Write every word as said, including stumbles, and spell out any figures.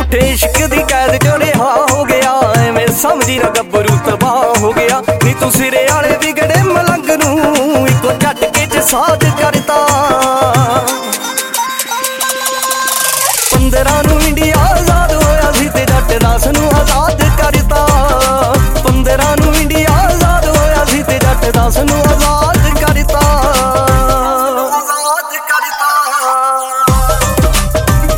झूठे इश्क दी कैद चो रिहा हो गया, एवें समझी ना गब्बरू तबाह हो गया। नी तू सिरे आले बिगड़े मलंग नूं इको झटके च साध करता। पंद्रह नूं इंडिया आजाद होया सी ते जट दस नूं आजाद करता। पंद्रह नूं इंडिया आजाद होया सी ते जट दस नूं